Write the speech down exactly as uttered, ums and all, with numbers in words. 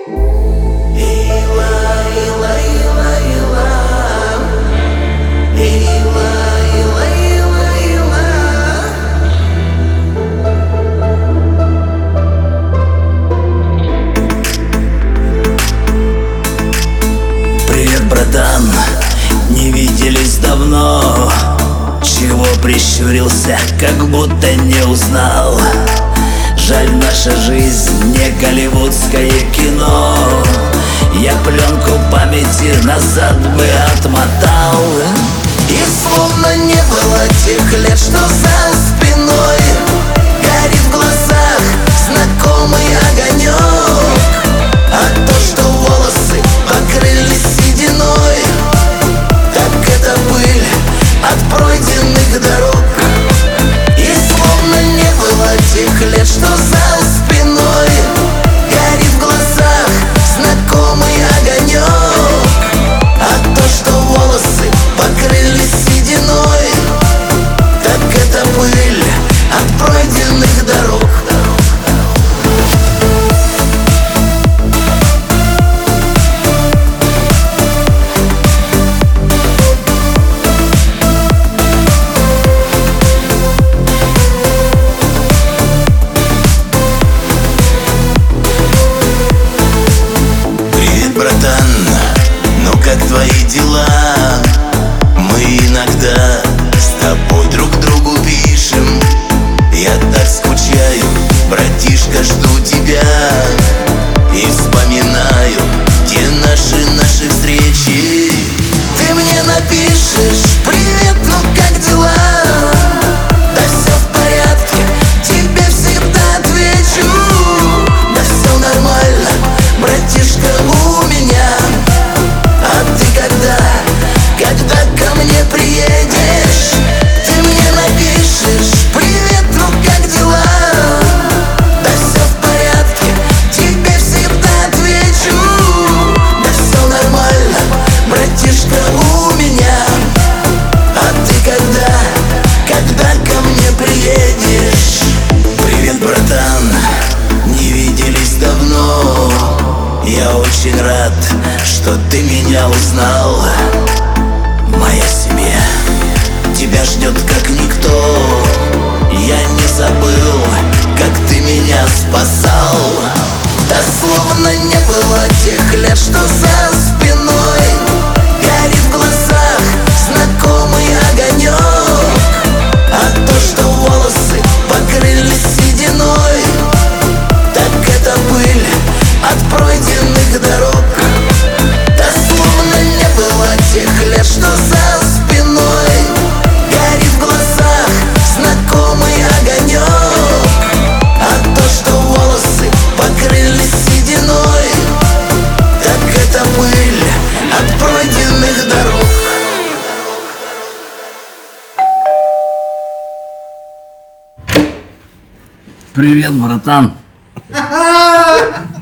Привет, братан, не виделись давно. Чего прищурился, как будто не узнал? Жаль, наша жизнь не голливудское кино. Я пленку памяти назад бы отмотал. И словно не было тех лет, что за спиной горит в глазах знакомый огонек. А то, что волосы покрылись сединой, так это пыль от пройденных дорог. И словно не было тех лет, что за спиной горит в глазах знакомый огонек. А то, что волосы покрылись сединой, так это пыль от пройденных дорог. Как твои дела? Мы иногда с тобой друг другу пишем. Я так скучаю, братишка, жду тебя. И вспоминаю те наши, наши встречи. Ты мне напишешь: привет, ну как дела? Да все в порядке, тебе всегда отвечу: да все нормально, братишка, у меня. А ты когда, когда ко мне приедешь, ты мне напишешь: привет, ну как дела? Да все в порядке, тебе всегда отвечу: да все нормально, братишка, у меня. А ты когда, когда ко мне приедешь? Привет, братан, не виделись давно. Я очень рад, что ты меня узнал. Моя семья тебя ждет как никто. Я не забыл, как ты меня спасал. Да словно не было тех лет, что за спиной горит в глазах знакомый огонек. А то, что волосы покрылись сединой, так это пыль от пройденных дорог. Да словно не было тех лет, что за спиной горит в глазах знакомый огонек. А то, что волосы покрылись сединой, так это пыль от пройденных дорог. Привет, братан.